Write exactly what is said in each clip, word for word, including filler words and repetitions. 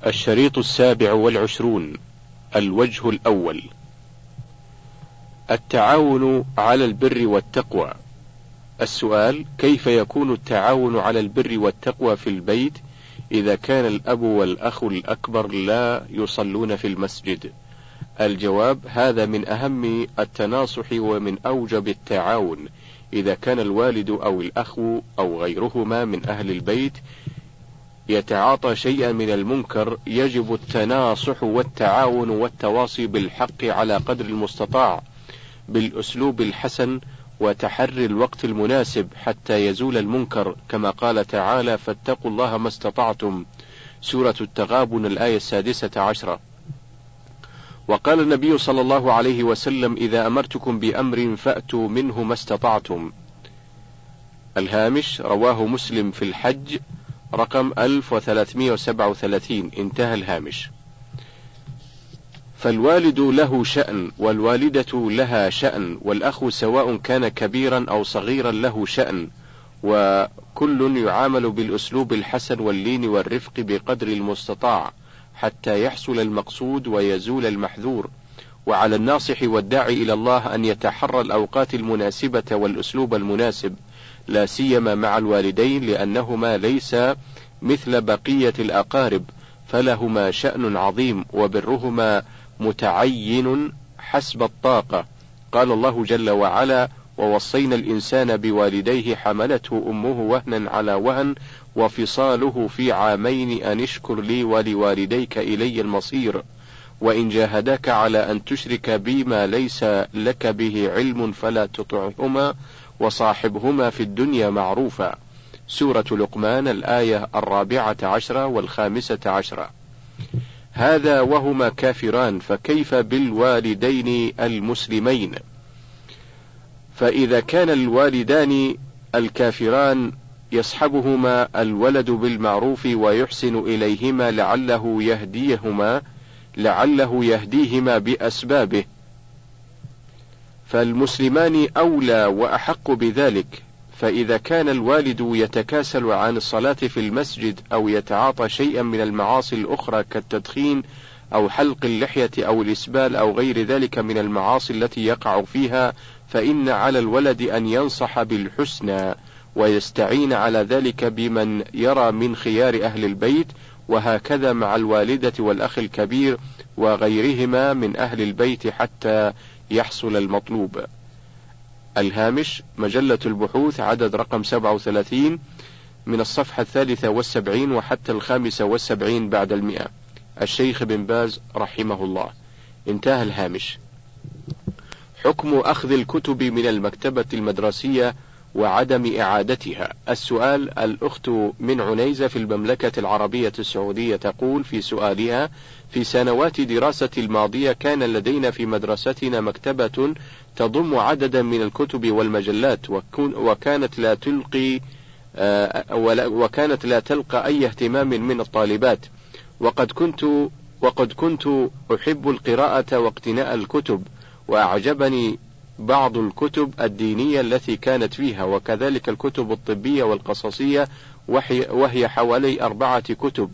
الشريط السابع والعشرون. الوجه الأول: التعاون على البر والتقوى. السؤال: كيف يكون التعاون على البر والتقوى في البيت إذا كان الأب والأخ الأكبر لا يصلون في المسجد؟ الجواب: هذا من أهم التناصح ومن أوجب التعاون إذا كان الوالد أو الأخ أو غيرهما من أهل البيت يتعاطى شيئا من المنكر، يجب التناصح والتعاون والتواصي بالحق على قدر المستطاع بالأسلوب الحسن وتحري الوقت المناسب حتى يزول المنكر، كما قال تعالى: فاتقوا الله ما استطعتم، سورة التغابن الآية السادسة عشرة. وقال النبي صلى الله عليه وسلم: إذا أمرتكم بأمر فأتوا منه ما استطعتم. الهامش: رواه مسلم في الحج رقم ألف وثلاثمائة وسبعة وثلاثين، انتهى الهامش. فالوالد له شأن والوالدة لها شأن، والأخ سواء كان كبيرا أو صغيرا له شأن، وكل يعامل بالأسلوب الحسن واللين والرفق بقدر المستطاع حتى يحصل المقصود ويزول المحذور. وعلى الناصح والداعي إلى الله أن يتحرى الأوقات المناسبة والأسلوب المناسب، لا سيما مع الوالدين، لأنهما ليس مثل بقية الأقارب، فلهما شأن عظيم وبرهما متعين حسب الطاقة. قال الله جل وعلا: ووصينا الإنسان بوالديه حملته أمه وهنا على وهن وفصاله في عامين أن اشكر لي ولوالديك إلي المصير، وإن جاهداك على أن تشرك بي ما ليس لك به علم فلا تطعهما وصاحبهما في الدنيا معروفا، سورة لقمان الآية الرابعة عشرة والخامسة عشرة. هذا وهما كافران، فكيف بالوالدين المسلمين؟ فإذا كان الوالدان الكافران يصحبهما الولد بالمعروف ويحسن إليهما لعله يهديهما لعله يهديهما بأسبابه، فالمسلمان أولى وأحق بذلك. فإذا كان الوالد يتكاسل عن الصلاة في المسجد أو يتعاطى شيئا من المعاصي الأخرى كالتدخين أو حلق اللحية أو الإسبال أو غير ذلك من المعاصي التي يقع فيها، فإن على الولد أن ينصح بالحسنى ويستعين على ذلك بمن يرى من خيار أهل البيت، وهكذا مع الوالدة والأخ الكبير وغيرهما من أهل البيت حتى يحصل المطلوب. الهامش: مجلة البحوث عدد رقم سبعة وثلاثين من الصفحة الثالثة والسبعين وحتى الخامسة والسبعين بعد المئة، الشيخ بن باز رحمه الله، انتهى الهامش. حكم أخذ الكتب من المكتبة المدرسية وعدم إعادتها. السؤال: الأخت من عنيزة في المملكة العربية السعودية تقول في سؤالها: في سنوات دراسة الماضية كان لدينا في مدرستنا مكتبة تضم عددا من الكتب والمجلات، وكانت لا تلقي وكانت لا تلقى أي اهتمام من الطالبات، وقد كنت وقد كنت أحب القراءة واقتناء الكتب، وأعجبني بعض الكتب الدينية التي كانت فيها، وكذلك الكتب الطبية والقصصية، وهي حوالي أربعة كتب،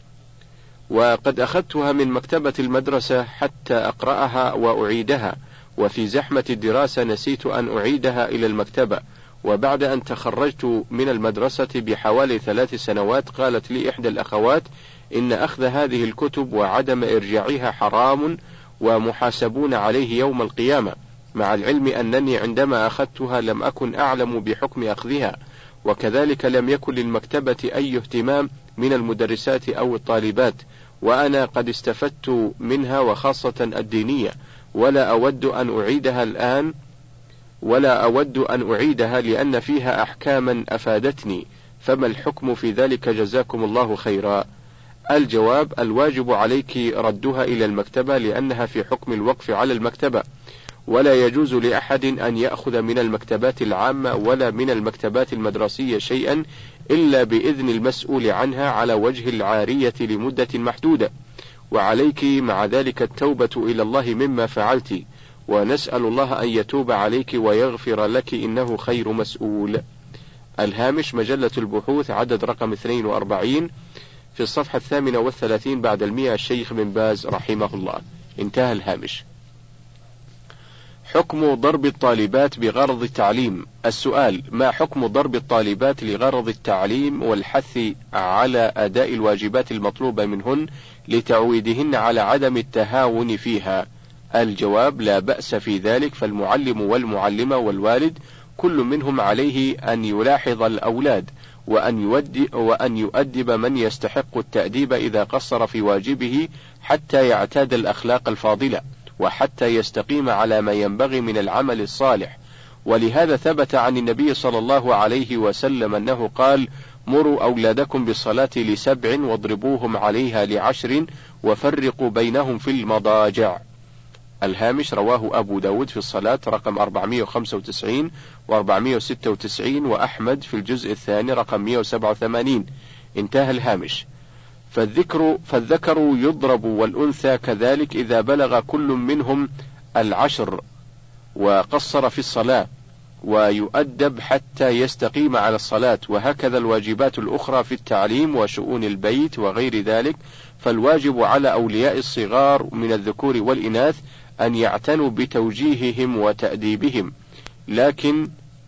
وقد أخذتها من مكتبة المدرسة حتى أقرأها وأعيدها، وفي زحمة الدراسة نسيت أن أعيدها إلى المكتبة، وبعد أن تخرجت من المدرسة بحوالي ثلاث سنوات قالت لي إحدى الأخوات إن أخذ هذه الكتب وعدم إرجاعها حرام ومحاسبون عليه يوم القيامة، مع العلم أنني عندما أخذتها لم أكن أعلم بحكم أخذها، وكذلك لم يكن للمكتبة أي اهتمام من المدرسات أو الطالبات، وأنا قد استفدت منها وخاصة الدينية، ولا أود أن أعيدها الآن ولا أود أن أعيدها لأن فيها أحكاما أفادتني، فما الحكم في ذلك جزاكم الله خيرا؟ الجواب: الواجب عليك ردها إلى المكتبة لأنها في حكم الوقف على المكتبة، ولا يجوز لأحد أن يأخذ من المكتبات العامة ولا من المكتبات المدرسية شيئا إلا بإذن المسؤول عنها على وجه العارية لمدة محدودة، وعليك مع ذلك التوبة إلى الله مما فعلت، ونسأل الله أن يتوب عليك ويغفر لك إنه خير مسؤول. الهامش: مجلة البحوث عدد رقم اثنين وأربعين في الصفحة الثامنة والثلاثين بعد المئة الشيخ بن باز رحمه الله. انتهى الهامش. حكم ضرب الطالبات بغرض التعليم. السؤال: ما حكم ضرب الطالبات لغرض التعليم والحث على أداء الواجبات المطلوبة منهن لتعويدهن على عدم التهاون فيها؟ الجواب: لا بأس في ذلك، فالمعلم والمعلمة والوالد كل منهم عليه أن يلاحظ الأولاد وأن يؤدب, وأن يؤدب من يستحق التأديب إذا قصر في واجبه حتى يعتاد الأخلاق الفاضلة وحتى يستقيم على ما ينبغي من العمل الصالح. ولهذا ثبت عن النبي صلى الله عليه وسلم أنه قال: مروا أولادكم بالصلاة لسبع واضربوهم عليها لعشر وفرقوا بينهم في المضاجع. الهامش: رواه أبو داود في الصلاة رقم أربعمائة وخمسة وتسعين وأربعمائة وستة وتسعين وأحمد في الجزء الثاني رقم مئة وسبعة وثمانين. انتهى الهامش. فالذكر, فالذكر يضرب والأنثى كذلك إذا بلغ كل منهم العشر وقصر في الصلاة، ويؤدب حتى يستقيم على الصلاة. وهكذا الواجبات الأخرى في التعليم وشؤون البيت وغير ذلك. فالواجب على أولياء الصغار من الذكور والإناث أن يعتنوا بتوجيههم وتأديبهم، لكن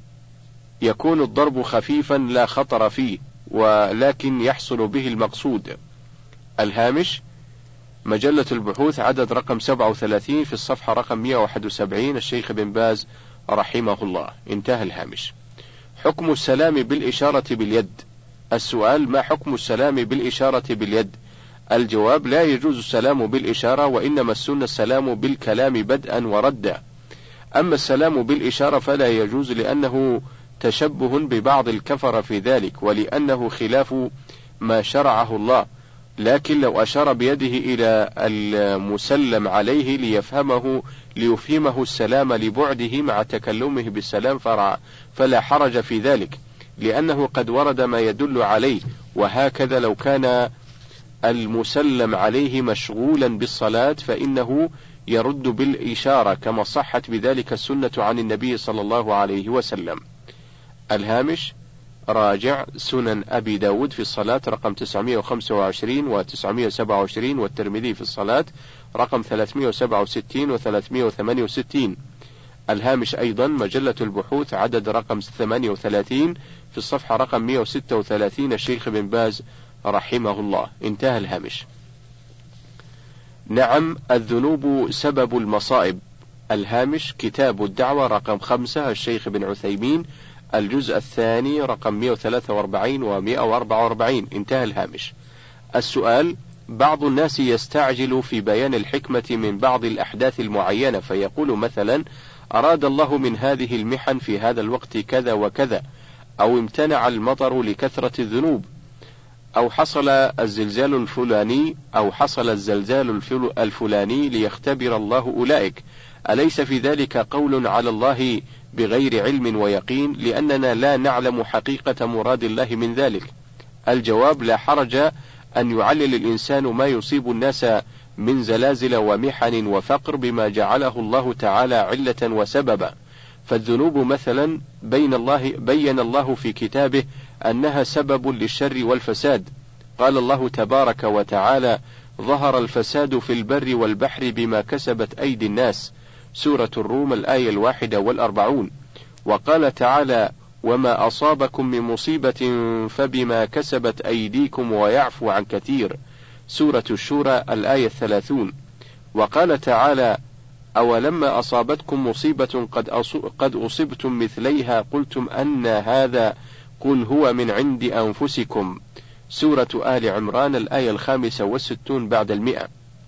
يكون الضرب خفيفا لا خطر فيه، ولكن يحصل به المقصود. الهامش: مجلة البحوث عدد رقم سبعة وثلاثين في الصفحة رقم مئة وواحد وسبعين الشيخ بن باز رحمه الله. انتهى الهامش. حكم السلام بالإشارة باليد. السؤال: ما حكم السلام بالإشارة باليد؟ الجواب: لا يجوز السلام بالإشارة، وإنما السنة السلام بالكلام بدءا وردا. أما السلام بالإشارة فلا يجوز لأنه تشبه ببعض الكفر في ذلك، ولأنه خلاف ما شرعه الله. لكن لو أشار بيده إلى المسلم عليه ليفهمه ليفهمه السلام لبعده مع تكلمه بالسلام فلا حرج في ذلك، لأنه قد ورد ما يدل عليه. وهكذا لو كان المسلم عليه مشغولا بالصلاة فإنه يرد بالإشارة، كما صحت بذلك السنة عن النبي صلى الله عليه وسلم. الهامش: راجع سنن أبي داود في الصلاة رقم تسعمائة وخمسة وعشرين وتسعمائة وسبعة وعشرين، والترمذي في الصلاة رقم ثلاثمائة وسبعة وستين وثلاثمائة وثمانية وستين. الهامش أيضا: مجلة البحوث عدد رقم ثمانية وثلاثين في الصفحة رقم مئة وستة وثلاثين الشيخ بن باز رحمه الله. انتهى الهامش. نعم، الذنوب سبب المصائب. الهامش: كتاب الدعوة رقم خمسة الشيخ بن عثيمين الجزء الثاني رقم مئة وثلاثة وأربعين ومئة وأربعة وأربعين. انتهى الهامش. السؤال: بعض الناس يستعجل في بيان الحكمة من بعض الأحداث المعينة، فيقول مثلا: أراد الله من هذه المحن في هذا الوقت كذا وكذا، أو امتنع المطر لكثرة الذنوب، أو حصل الزلزال الفلاني أو حصل الزلزال الفلاني ليختبر الله أولئك. أليس في ذلك قول على الله بغير علم ويقين، لأننا لا نعلم حقيقة مراد الله من ذلك؟ الجواب: لا حرج أن يعلل الإنسان ما يصيب الناس من زلازل ومحن وفقر بما جعله الله تعالى علة وسببا. فالذنوب مثلا بين الله بين الله في كتابه أنها سبب للشر والفساد. قال الله تبارك وتعالى: ظهر الفساد في البر والبحر بما كسبت أيدي الناس. سورة الروم الآية الواحدة والأربعون. وقال تعالى: وما أصابكم من مصيبة فبما كسبت أيديكم ويعفو عن كثير. سورة الشورى الآية الثلاثون. وقال تعالى: أولما أصابتكم مصيبة قد أصبتم مثليها قلتم أن هذا قل هو من عند أنفسكم. سورة آل عمران الآية الخامسة والستون بعد المئة.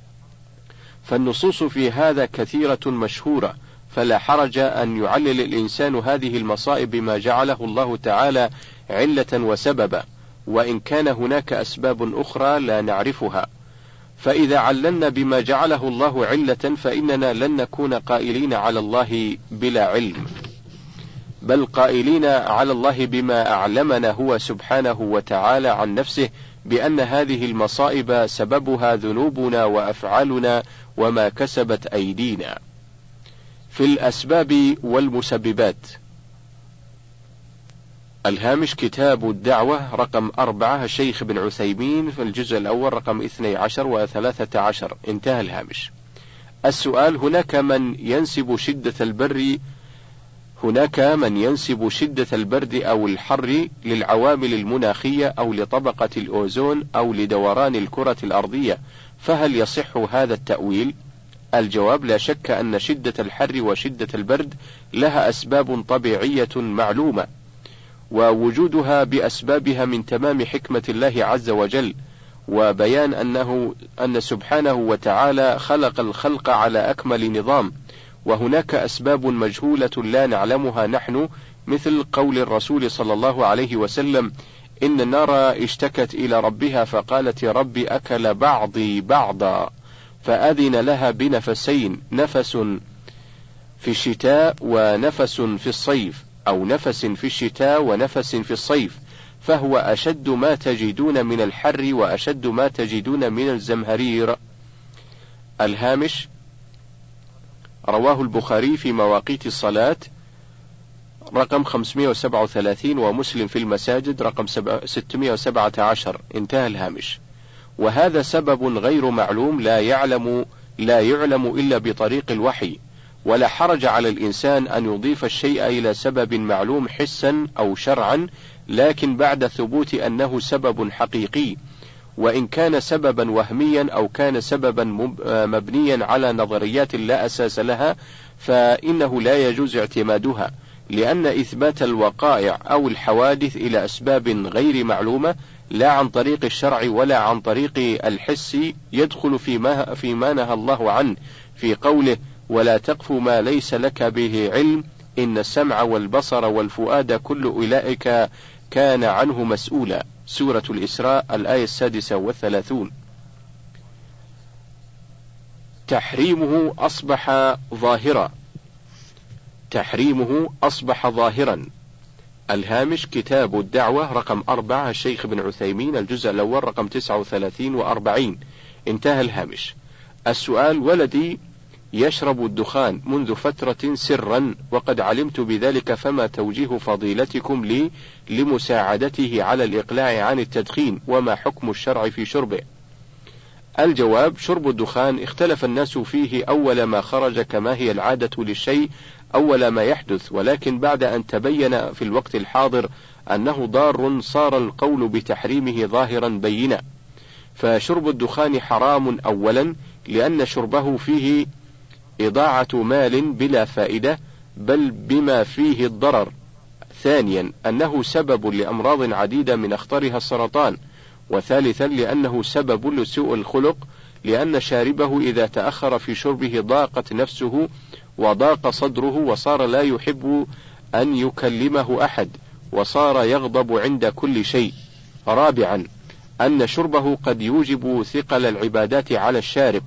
فالنصوص في هذا كثيرة مشهورة، فلا حرج أن يعلل الإنسان هذه المصائب بما جعله الله تعالى علة وسببا، وإن كان هناك أسباب أخرى لا نعرفها. فإذا عللنا بما جعله الله علة فإننا لن نكون قائلين على الله بلا علم، بل قائلين على الله بما أعلمنا هو سبحانه وتعالى عن نفسه بأن هذه المصائب سببها ذنوبنا وأفعالنا وما كسبت أيدينا. في الأسباب والمسببات. الهامش كتاب الدعوة رقم أربعة الشيخ بن عثيمين في الجزء الأول رقم اثني عشر وثلاثة عشر. انتهى الهامش. السؤال: هناك من ينسب شدة البر هناك من ينسب شدة البرد أو الحر للعوامل المناخية أو لطبقة الأوزون أو لدوران الكرة الأرضية، فهل يصح هذا التأويل؟ الجواب: لا شك أن شدة الحر وشدة البرد لها أسباب طبيعية معلومة، ووجودها بأسبابها من تمام حكمة الله عز وجل، وبيان أنه أن سبحانه وتعالى خلق الخلق على أكمل نظام، وهناك أسباب مجهولة لا نعلمها نحن، مثل قول الرسول صلى الله عليه وسلم: إن النار اشتكت إلى ربها فقالت: يا رب أكل بعضي بعضا، فأذن لها بنفسين، نفس في الشتاء ونفس في الصيف، أو نفس في الشتاء ونفس في الصيف، فهو أشد ما تجدون من الحر وأشد ما تجدون من الزمهرير. الهامش: رواه البخاري في مواقيت الصلاة رقم خمسمائة وسبعة وثلاثين، ومسلم في المساجد رقم ستمائة وسبعة عشر. انتهى الهامش. وهذا سبب غير معلوم لا يعلم لا يعلم إلا بطريق الوحي، ولا حرج على الإنسان أن يضيف الشيء إلى سبب معلوم حسا أو شرعا، لكن بعد ثبوت أنه سبب حقيقي، وإن كان سببا وهميا أو كان سببا مبنيا على نظريات لا أساس لها، فإنه لا يجوز اعتمادها، لأن إثبات الوقائع أو الحوادث إلى أسباب غير معلومة لا عن طريق الشرع ولا عن طريق الحس يدخل فيما, فيما نهى الله عنه في قوله: ولا تقف ما ليس لك به علم إن السمع والبصر والفؤاد كل أولئك كان عنه مسؤولا. سورة الإسراء الآية السادسة والثلاثون. تحريمه أصبح ظاهرا تحريمه أصبح ظاهرا. الهامش كتاب الدعوة رقم أربعة الشيخ بن عثيمين الجزء الأول رقم تسعة وثلاثين وأربعين. انتهى الهامش. السؤال: ولدي يشرب الدخان منذ فترة سرا، وقد علمت بذلك، فما توجيه فضيلتكم لي لمساعدته على الإقلاع عن التدخين، وما حكم الشرع في شربه؟ الجواب: شرب الدخان اختلف الناس فيه أول ما خرج، كما هي العادة للشيء أول ما يحدث، ولكن بعد أن تبين في الوقت الحاضر أنه ضار صار القول بتحريمه ظاهرا بينا. فشرب الدخان حرام أولا لأن شربه فيه إضاعة مال بلا فائدة، بل بما فيه الضرر. ثانيا أنه سبب لأمراض عديدة من أخطرها السرطان. وثالثا لأنه سبب لسوء الخلق، لأن شاربه إذا تأخر في شربه ضاقت نفسه وضاق صدره، وصار لا يحب أن يكلمه أحد، وصار يغضب عند كل شيء. رابعا أن شربه قد يوجب ثقل العبادات على الشارب.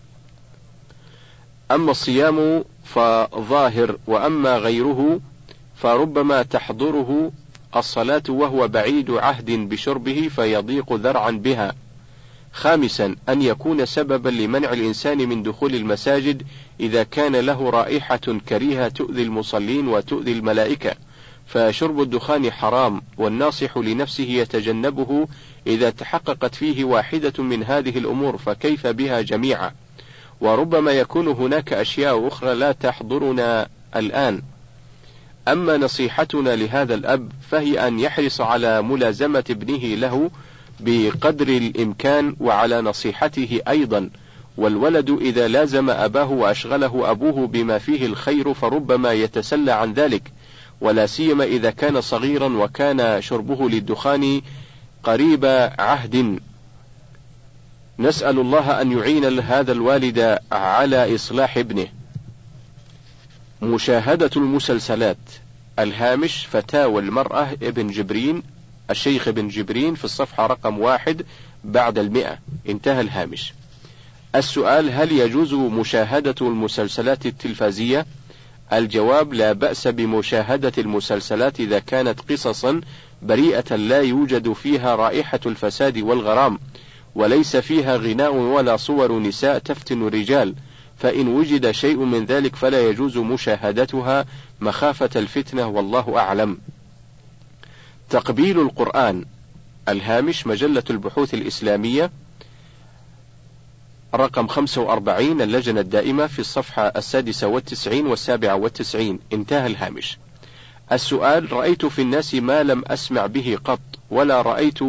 أما الصيام فظاهر، وأما غيره فربما تحضره الصلاة وهو بعيد عهد بشربه فيضيق ذرعا بها. خامسا أن يكون سببا لمنع الإنسان من دخول المساجد إذا كان له رائحة كريهة تؤذي المصلين وتؤذي الملائكة، فشرب الدخان حرام، والناصح لنفسه يتجنبه إذا تحققت فيه واحدة من هذه الأمور، فكيف بها جميعا؟ وربما يكون هناك أشياء أخرى لا تحضرنا الآن. أما نصيحتنا لهذا الأب فهي أن يحرص على ملازمة ابنه له بقدر الإمكان، وعلى نصيحته أيضا. والولد إذا لازم أباه وأشغله أبوه بما فيه الخير فربما يتسلى عن ذلك، ولا سيما إذا كان صغيرا وكان شربه للدخان قريب عهد. نسأل الله أن يعين هذا الوالد على إصلاح ابنه. مشاهدة المسلسلات. الهامش فتاوى المرأة ابن جبرين الشيخ ابن جبرين في الصفحة رقم واحد بعد المئة. انتهى الهامش. السؤال: هل يجوز مشاهدة المسلسلات التلفزية؟ الجواب: لا بأس بمشاهدة المسلسلات إذا كانت قصصا بريئة لا يوجد فيها رائحة الفساد والغرام، وليس فيها غناء ولا صور نساء تفتن الرجال، فإن وجد شيء من ذلك فلا يجوز مشاهدتها مخافة الفتنة، والله أعلم. تقبيل القرآن. الهامش مجلة البحوث الإسلامية رقم خمسة وأربعين، اللجنة الدائمة، في الصفحة السادسة والتسعين والسابعة والتسعين. انتهى الهامش. السؤال: رأيت في الناس ما لم أسمع به قط ولا رأيت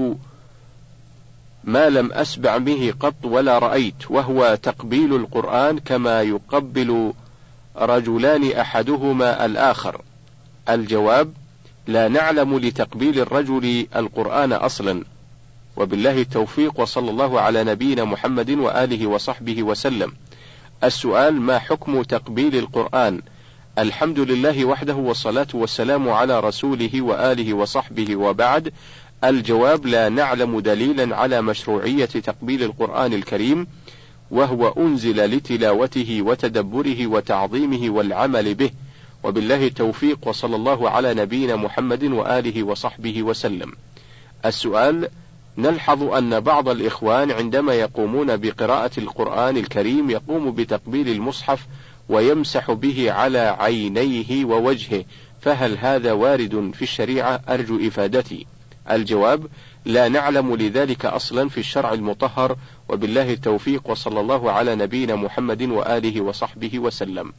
ما لم أسمع به قط ولا رأيت، وهو تقبيل القرآن كما يقبل رجلان أحدهما الآخر. الجواب: لا نعلم لتقبيل الرجل القرآن أصلا، وبالله التوفيق، وصلى الله على نبينا محمد وآله وصحبه وسلم. السؤال: ما حكم تقبيل القرآن؟ الحمد لله وحده، والصلاة والسلام على رسوله وآله وصحبه، وبعد. الجواب: لا نعلم دليلا على مشروعية تقبيل القرآن الكريم، وهو أنزل لتلاوته وتدبره وتعظيمه والعمل به، وبالله التوفيق، وصلى الله على نبينا محمد وآله وصحبه وسلم. السؤال: نلحظ أن بعض الإخوان عندما يقومون بقراءة القرآن الكريم يقوم بتقبيل المصحف ويمسح به على عينيه ووجهه، فهل هذا وارد في الشريعة؟ أرجو إفادتي. الجواب: لا نعلم لذلك أصلا في الشرع المطهر، وبالله التوفيق، وصلى الله على نبينا محمد وآله وصحبه وسلم.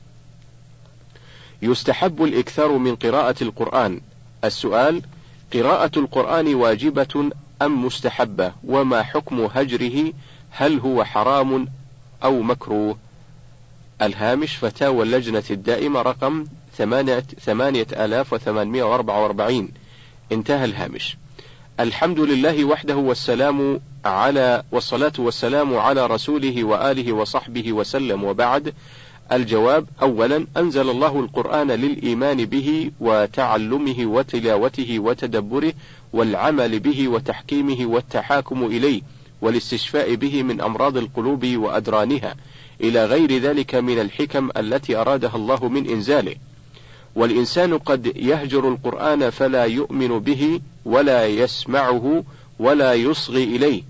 يستحب الإكثار من قراءة القرآن. السؤال: قراءة القرآن واجبة أم مستحبة؟ وما حكم هجره؟ هل هو حرام أو مكروه؟ الهامش فتاوى اللجنة الدائمة رقم ثمانية آلاف وثمانمائة وأربعة وأربعين. انتهى الهامش. الحمد لله وحده، والسلام على والصلاة والسلام على رسوله وآله وصحبه وسلم، وبعد. الجواب: أولا، أنزل الله القرآن للإيمان به وتعلمه وتلاوته وتدبره والعمل به وتحكيمه والتحاكم إليه والاستشفاء به من أمراض القلوب وأدرانها إلى غير ذلك من الحكم التي أرادها الله من إنزاله. والإنسان قد يهجر القرآن فلا يؤمن به ولا يسمعه ولا يصغي إليه،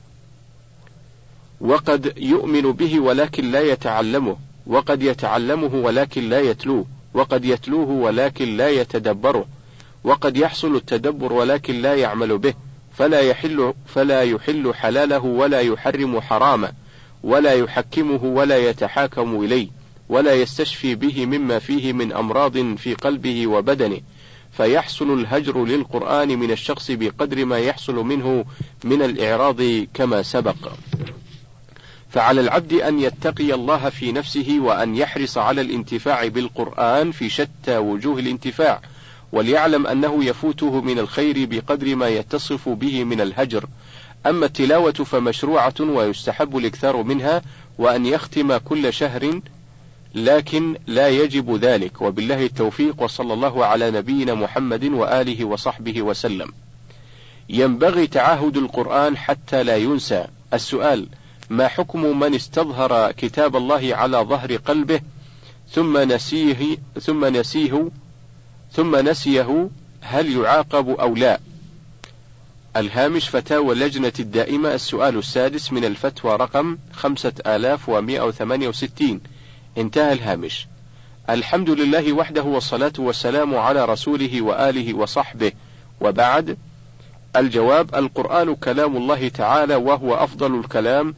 وقد يؤمن به ولكن لا يتعلمه، وقد يتعلمه ولكن لا يتلوه، وقد يتلوه ولكن لا يتدبره، وقد يحصل التدبر ولكن لا يعمل به، فلا يحل فلا يحل حلاله ولا يحرم حرامه، ولا يحكمه ولا يتحاكم إليه، ولا يستشفي به مما فيه من أمراض في قلبه وبدنه، فيحصل الهجر للقرآن من الشخص بقدر ما يحصل منه من الإعراض كما سبق. فعلى العبد أن يتقي الله في نفسه، وأن يحرص على الانتفاع بالقرآن في شتى وجوه الانتفاع، وليعلم أنه يفوته من الخير بقدر ما يتصف به من الهجر. أما التلاوة فمشروعة ويستحب الإكثار منها، وأن يختم كل شهر، لكن لا يجب ذلك، وبالله التوفيق، وصلى الله على نبينا محمد وآله وصحبه وسلم. ينبغي تعاهد القرآن حتى لا ينسى. السؤال: ما حكم من استظهر كتاب الله على ظهر قلبه ثم نسيه ثم نسيه ثم نسيه هل يعاقب أو لا؟ الهامش فتاوى اللجنة الدائمة، السؤال السادس من الفتوى رقم خمسة آلاف ومائة وثمانية وستين. انتهى الهامش. الحمد لله وحده، والصلاة والسلام على رسوله وآله وصحبه، وبعد. الجواب: القرآن كلام الله تعالى، وهو أفضل الكلام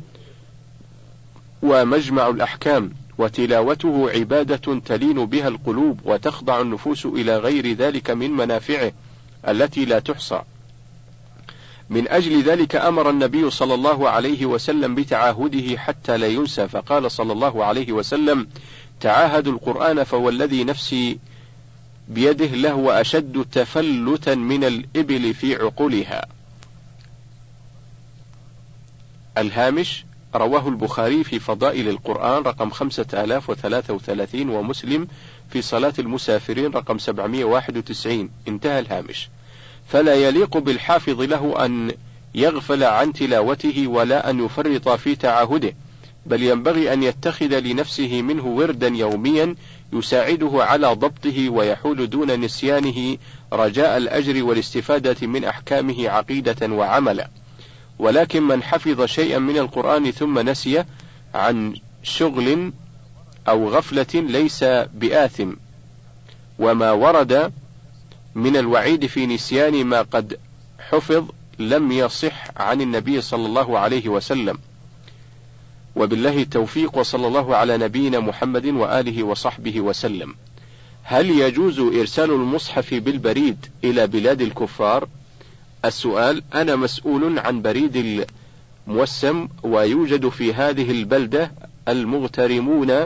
ومجمع الأحكام، وتلاوته عبادة تلين بها القلوب وتخضع النفوس إلى غير ذلك من منافعه التي لا تحصى. من أجل ذلك أمر النبي صلى الله عليه وسلم بتعاهده حتى لا ينسى، فقال صلى الله عليه وسلم: تعاهدوا القرآن فوالذي نفسي بيده لهو أشد تفلتا من الإبل في عقولها. الهامش رواه البخاري في فضائل القرآن رقم خمسة آلاف وثلاثة وثلاثين، ومسلم في صلاة المسافرين رقم سبعمائة وواحد وتسعين. انتهى الهامش. فلا يليق بالحافظ له أن يغفل عن تلاوته ولا أن يفرط في تعاهده، بل ينبغي أن يتخذ لنفسه منه وردا يوميا يساعده على ضبطه ويحول دون نسيانه رجاء الأجر والاستفادة من أحكامه عقيدة وعملا. ولكن من حفظ شيئا من القرآن ثم نسي عن شغل أو غفلة ليس بآثم، وما ورد من الوعيد في نسيان ما قد حفظ لم يصح عن النبي صلى الله عليه وسلم. وبالله التوفيق، وصلى الله على نبينا محمد وآله وصحبه وسلم. هل يجوز إرسال المصحف بالبريد إلى بلاد الكفار؟ السؤال: أنا مسؤول عن بريد الموسم، ويوجد في هذه البلدة المغترمون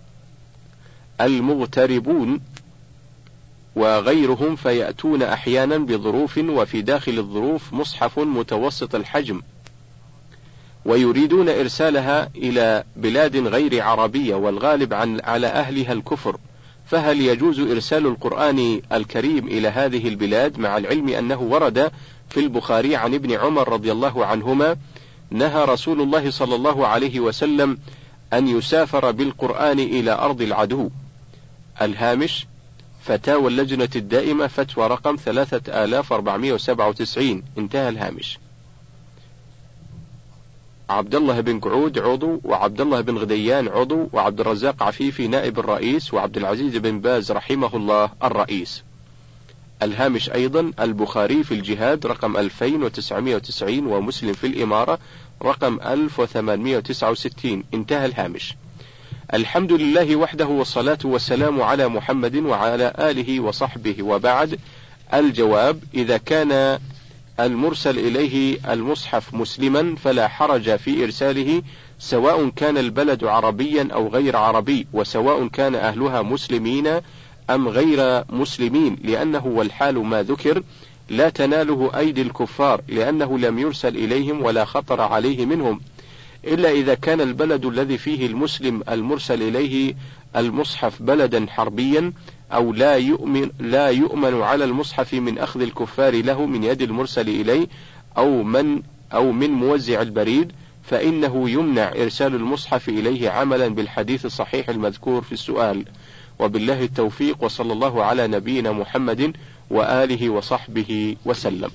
المغتربون وغيرهم، فيأتون أحيانا بظروف، وفي داخل الظروف مصحف متوسط الحجم، ويريدون إرسالها إلى بلاد غير عربية، والغالب عن على أهلها الكفر، فهل يجوز إرسال القرآن الكريم إلى هذه البلاد، مع العلم أنه ورد في البخاري عن ابن عمر رضي الله عنهما: نهى رسول الله صلى الله عليه وسلم أن يسافر بالقرآن إلى أرض العدو. الهامش: فتاوى اللجنة الدائمة، فتوى رقم ثلاثة آلاف وأربعمائة وسبعة وتسعين. انتهى الهامش. عبد الله بن قعود عضو، وعبد الله بن غديان عضو، وعبد الرزاق عفيفي نائب الرئيس، وعبد العزيز بن باز رحمه الله الرئيس. الهامش أيضا: البخاري في الجهاد رقم ألفين وتسعمائة وتسعين، ومسلم في الإمارة رقم ألف وثمانمائة وتسعة وستين. انتهى الهامش. الحمد لله وحده، والصلاة والسلام على محمد وعلى آله وصحبه، وبعد. الجواب: إذا كان المرسل إليه المصحف مسلما فلا حرج في إرساله، سواء كان البلد عربيا أو غير عربي، وسواء كان أهلها مسلمين أم غير مسلمين، لأنه والحال ما ذكر لا تناله أيدي الكفار، لأنه لم يرسل إليهم ولا خطر عليه منهم، إلا إذا كان البلد الذي فيه المسلم المرسل إليه المصحف بلدا حربيا، أو لا يؤمن لا يؤمن على المصحف من أخذ الكفار له من يد المرسل إليه، أو من أو من موزع البريد، فإنه يمنع إرسال المصحف إليه عملا بالحديث الصحيح المذكور في السؤال. وبالله التوفيق، وصلى الله على نبينا محمد وآله وصحبه وسلم.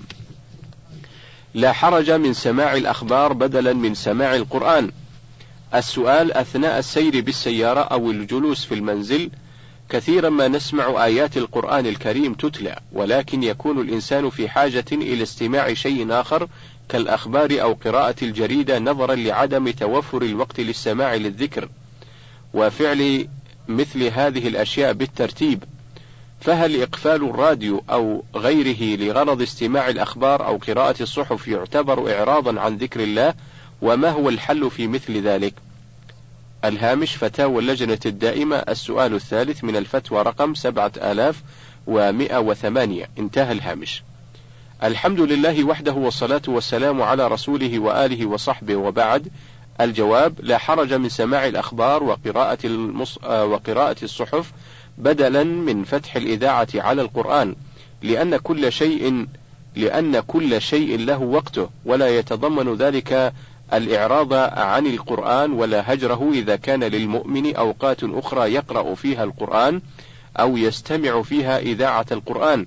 لا حرج من سماع الأخبار بدلا من سماع القرآن. السؤال: أثناء السير بالسيارة أو الجلوس في المنزل كثيرا ما نسمع آيات القرآن الكريم تتلى، ولكن يكون الإنسان في حاجة إلى استماع شيء آخر كالأخبار أو قراءة الجريدة، نظرا لعدم توفر الوقت للسماع للذكر وفعل مثل هذه الأشياء بالترتيب، فهل إقفال الراديو أو غيره لغرض استماع الأخبار أو قراءة الصحف يعتبر إعراضا عن ذكر الله؟ وما هو الحل في مثل ذلك؟ الهامش: فتاوى اللجنة الدائمة، السؤال الثالث من الفتوى رقم سبعة آلاف ومائة وثمانية. انتهى الهامش. الحمد لله وحده، والصلاة والسلام على رسوله وآله وصحبه، وبعد. الجواب: لا حرج من سماع الأخبار وقراءة, المص... وقراءة الصحف بدلا من فتح الإذاعة على القرآن، لأن كل شيء لأن كل شيء له وقته، ولا يتضمن ذلك الإعراض عن القرآن ولا هجره، إذا كان للمؤمن أوقات أخرى يقرأ فيها القرآن أو يستمع فيها إذاعة القرآن.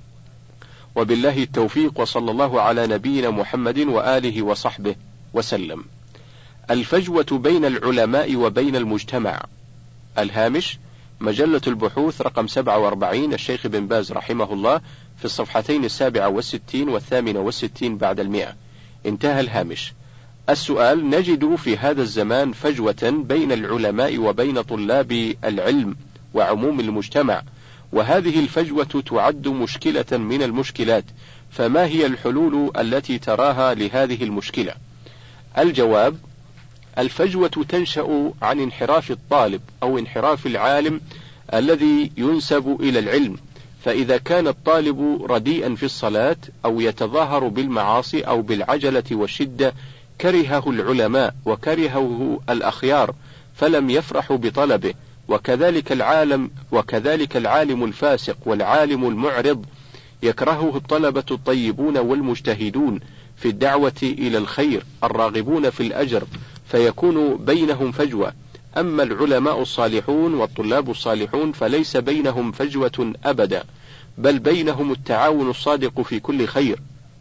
وبالله التوفيق، وصلى الله على نبينا محمد وآله وصحبه وسلم. الفجوة بين العلماء وبين المجتمع. الهامش: مجلة البحوث رقم سبعة وأربعين، الشيخ بن باز رحمه الله، في الصفحتين السابعة والستين والثامنة والستين بعد المئة. انتهى الهامش. السؤال: نجد في هذا الزمان فجوة بين العلماء وبين طلاب العلم وعموم المجتمع، وهذه الفجوة تعد مشكلة من المشكلات، فما هي الحلول التي تراها لهذه المشكلة؟ الجواب: الفجوة تنشأ عن انحراف الطالب أو انحراف العالم الذي ينسب إلى العلم، فإذا كان الطالب رديئا في الصلاة أو يتظاهر بالمعاصي أو بالعجلة والشدة كرهه العلماء وكرهه الأخيار فلم يفرحوا بطلبه، وكذلك العالم وكذلك العالم الفاسق والعالم المعرض يكرهه الطلبة الطيبون والمجتهدون في الدعوة إلى الخير الراغبون في الأجر، فيكون بينهم فجوة. أما العلماء الصالحون والطلاب الصالحون فليس بينهم فجوة أبدا، بل بينهم التعاون الصادق في كل خير،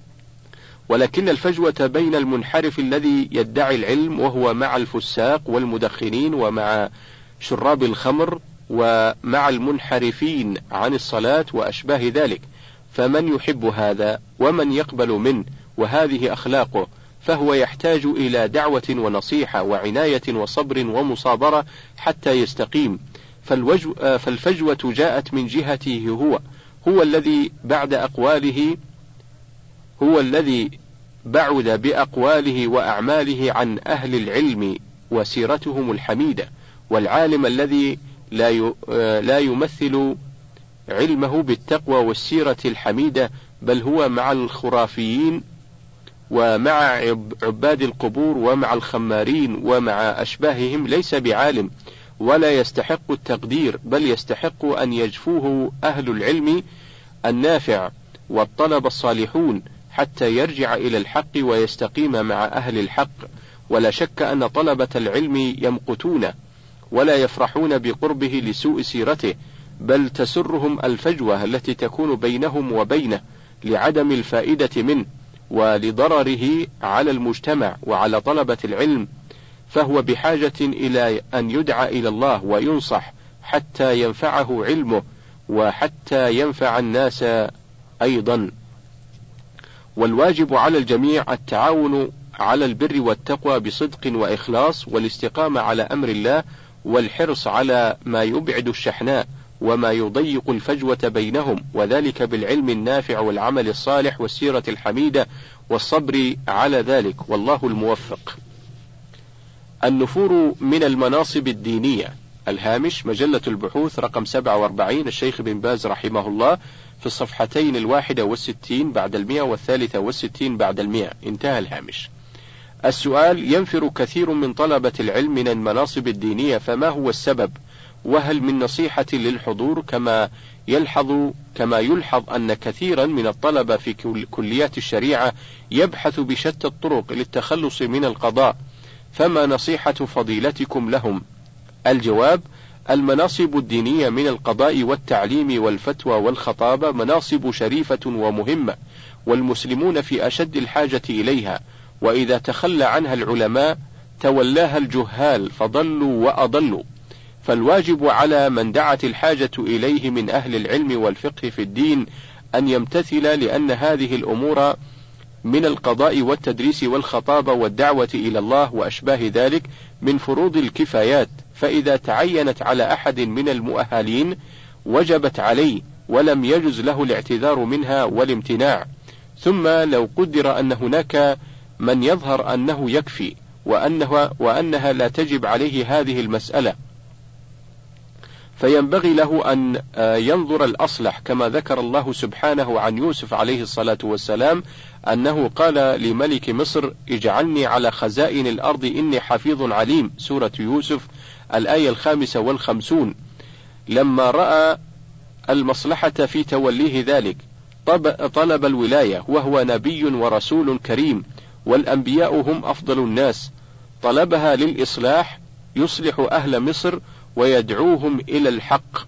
ولكن الفجوة بين المنحرف الذي يدعي العلم وهو مع الفساق والمدخنين ومع شراب الخمر ومع المنحرفين عن الصلاة وأشباه ذلك، فمن يحب هذا ومن يقبل منه وهذه أخلاقه، فهو يحتاج إلى دعوة ونصيحة وعناية وصبر ومصابرة حتى يستقيم. فالفجوة جاءت من جهته هو هو الذي بعد أقواله هو الذي بعد بأقواله وأعماله عن أهل العلم وسيرتهم الحميدة، والعالم الذي لا لا يمثل علمه بالتقوى والسيرة الحميدة، بل هو مع الخرافيين ومع عباد القبور ومع الخمارين ومع أشباههم ليس بعالم ولا يستحق التقدير، بل يستحق أن يجفوه أهل العلم النافع والطلب الصالحون حتى يرجع إلى الحق ويستقيم مع أهل الحق. ولا شك أن طلبة العلم يمقتون ولا يفرحون بقربه لسوء سيرته، بل تسرهم الفجوة التي تكون بينهم وبينه لعدم الفائدة منه ولضرره على المجتمع وعلى طلبة العلم، فهو بحاجة إلى أن يدعى إلى الله وينصح حتى ينفعه علمه وحتى ينفع الناس أيضا. والواجب على الجميع التعاون على البر والتقوى بصدق وإخلاص، والاستقامة على أمر الله، والحرص على ما يبعد الشحناء وما يضيق الفجوة بينهم، وذلك بالعلم النافع والعمل الصالح والسيرة الحميدة والصبر على ذلك، والله الموفق. النفور من المناصب الدينية. الهامش مجلة البحوث رقم سبعة وأربعين، الشيخ بن باز رحمه الله، في الصفحتين الواحدة والستين بعد المئة والثالثة والستين بعد المئة. انتهى الهامش. السؤال: ينفر كثير من طلبة العلم من المناصب الدينية، فما هو السبب؟ وهل من نصيحة للحضور؟ كما يلحظ كما يلحظ أن كثيرا من الطلبة في كليات الشريعة يبحث بشتى الطرق للتخلص من القضاء، فما نصيحة فضيلتكم لهم؟ الجواب: المناصب الدينية من القضاء والتعليم والفتوى والخطابة مناصب شريفة ومهمة، والمسلمون في أشد الحاجة إليها، وإذا تخلى عنها العلماء تولاها الجهال فضلوا وأضلوا، فالواجب على من دعت الحاجة إليه من أهل العلم والفقه في الدين أن يمتثل، لأن هذه الأمور من القضاء والتدريس والخطابة والدعوة إلى الله وأشباه ذلك من فروض الكفايات، فإذا تعينت على أحد من المؤهلين وجبت عليه ولم يجز له الاعتذار منها والامتناع. ثم لو قدر أن هناك من يظهر أنه يكفي وأنه وأنها لا تجب عليه هذه المسألة، فينبغي له أن ينظر الأصلح، كما ذكر الله سبحانه عن يوسف عليه الصلاة والسلام أنه قال لملك مصر: اجعلني على خزائن الأرض إني حفيظ عليم، سورة يوسف الآية الخامسة والخمسون. لما رأى المصلحة في توليه ذلك طلب الولاية، وهو نبي ورسول كريم، والأنبياء هم أفضل الناس، طلبها للإصلاح يصلح أهل مصر ويدعوهم إلى الحق.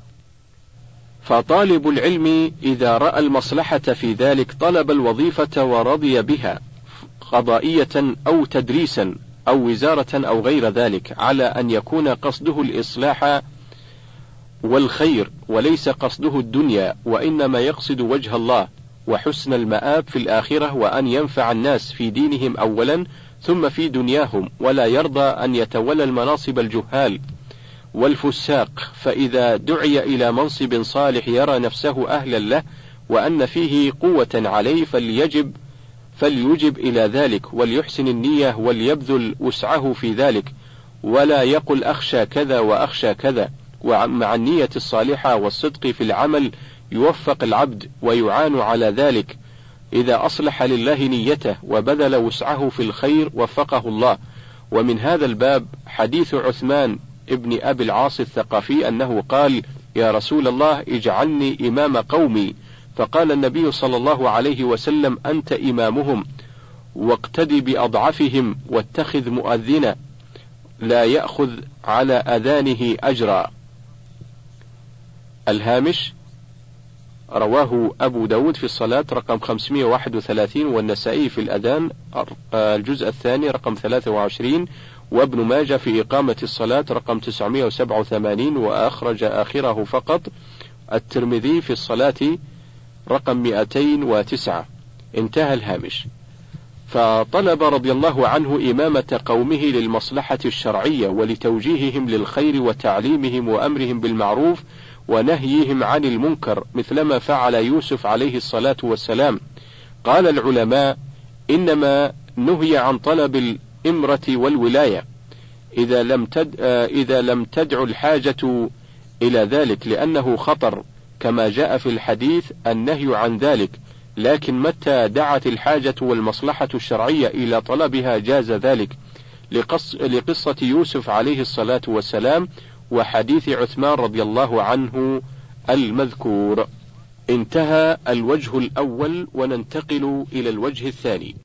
فطالب العلم إذا رأى المصلحة في ذلك طلب الوظيفة ورضي بها قضائية أو تدريسا أو وزارة أو غير ذلك، على أن يكون قصده الإصلاح والخير وليس قصده الدنيا، وإنما يقصد وجه الله وحسن المآب في الآخرة، وأن ينفع الناس في دينهم أولا ثم في دنياهم، ولا يرضى أن يتولى المناصب الجهال والفساق، فإذا دعي إلى منصب صالح يرى نفسه أهلا له وأن فيه قوة عليه فليجب فليجب إلى ذلك، وليحسن النية وليبذل وسعه في ذلك، ولا يقل أخشى كذا وأخشى كذا. ومع النية الصالحة والصدق في العمل يوفق العبد ويعان على ذلك، إذا أصلح لله نيته وبذل وسعه في الخير وفقه الله. ومن هذا الباب حديث عثمان ابن أبي العاص الثقفي أنه قال: يا رسول الله اجعلني إمام قومي، فقال النبي صلى الله عليه وسلم: أنت إمامهم، واقتدي بأضعفهم، واتخذ مؤذنا لا يأخذ على أذانه أجرا. الهامش رواه أبو داود في الصلاة رقم خمسمائة وواحد وثلاثين، والنسائي في الأذان الجزء الثاني رقم ثلاثة وعشرين، وابن ماجه في إقامة الصلاة رقم تسعمائة وسبعة وثمانين، وأخرج آخره فقط الترمذي في الصلاة رقم مئتين وتسعة. انتهى الهامش. فطلب رضي الله عنه إمامة قومه للمصلحة الشرعية ولتوجيههم للخير وتعليمهم وأمرهم بالمعروف ونهيهم عن المنكر، مثلما فعل يوسف عليه الصلاة والسلام. قال العلماء: إنما نهي عن طلب الإمرة والولاية إذا لم تد... إذا لم تدع الحاجة إلى ذلك، لأنه خطر، كما جاء في الحديث النهي عن ذلك. لكن متى دعت الحاجة والمصلحة الشرعية إلى طلبها جاز ذلك، لقص... لقصة يوسف عليه الصلاة والسلام وحديث عثمان رضي الله عنه المذكور. انتهى الوجه الأول، وننتقل إلى الوجه الثاني.